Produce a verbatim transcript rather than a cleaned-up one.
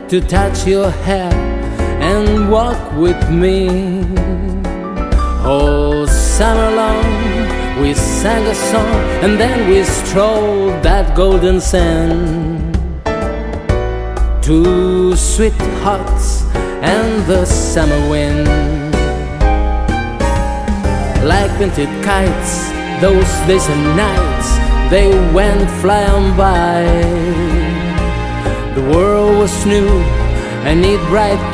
to touch your hair and walk with me. All summer long we sang a song, and then we strolled that golden sand. Two sweethearts and the summer wind, like painted kites, those days and nights, they went flying by. The world was new and it bright